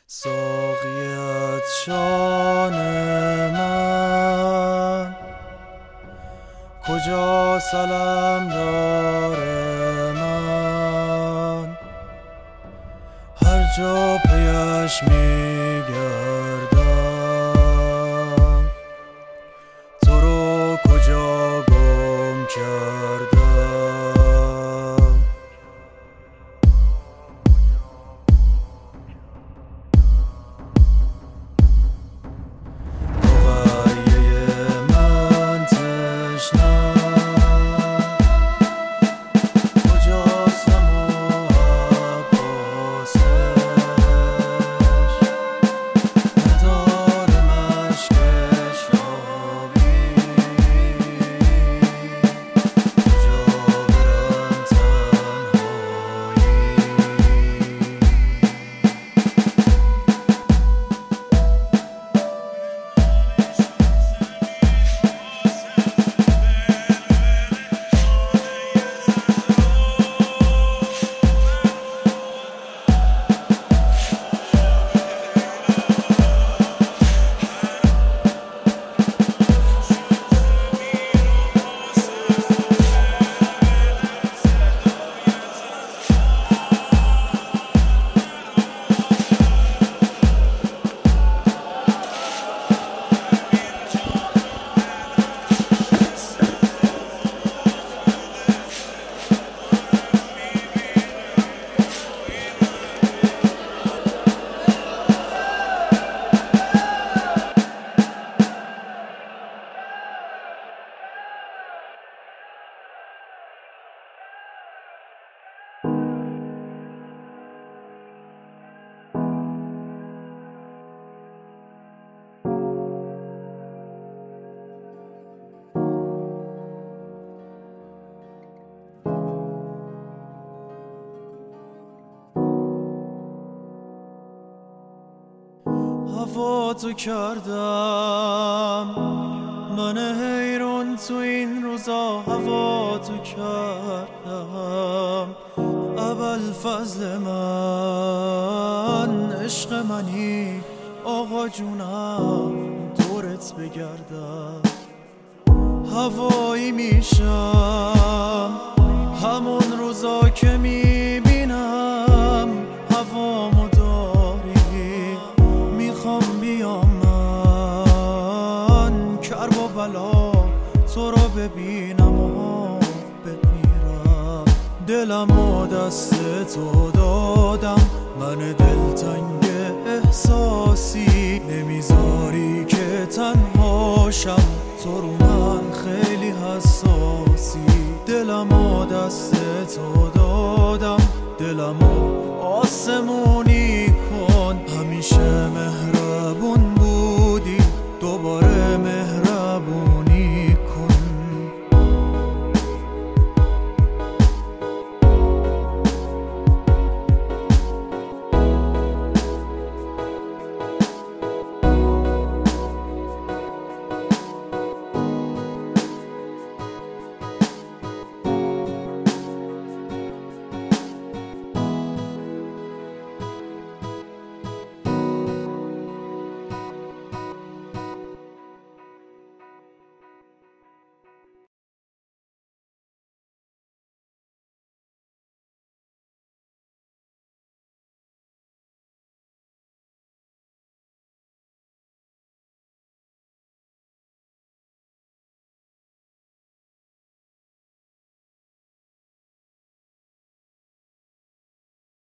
ساقیت شان من کجا سلام داره من هر جا پیش میگردم تو رو کجا گم کردم هوا تو کردم من حیران تو این روزا هوا تو کردم ابوالفضل من عشق منی آقا جونم دورت بگردم هوایی میشم همون روزا که میبینم هوامو داری میخوام بیام من کرب و بلا تو رو ببینم و بمیرم دلمو دست تو دادم من دلتنگ احساسی نمیذاری که تنهاشم تو رو من خیلی حساسی دلمو دست تو دادم دلمو